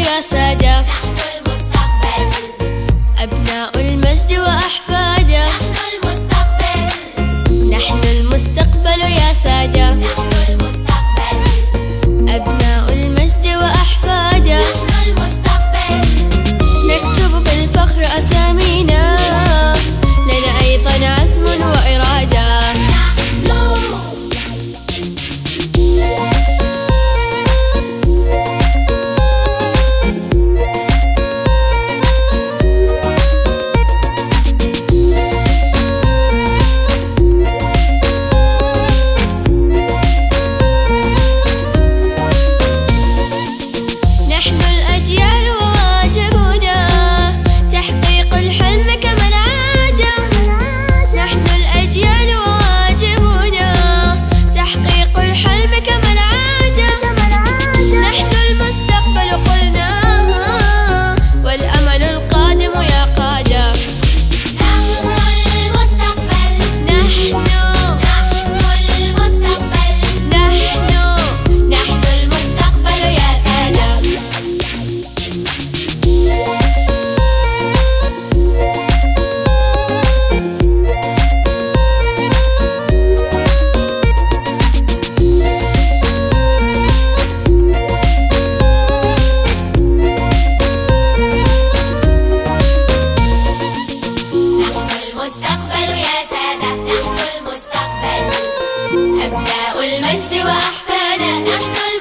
يا سادة، نحن المستقبل، أبناء المجد وأحفاده، نحن المستقبل، نحن المستقبل يا سادة، نحن المستقبل، أبناء المجد وأحفاده، نحن المستقبل، نكتب بالفخر أسامينا، لنا أيضا عزم وإرادة. أبناء المجد وأحفاده، نحن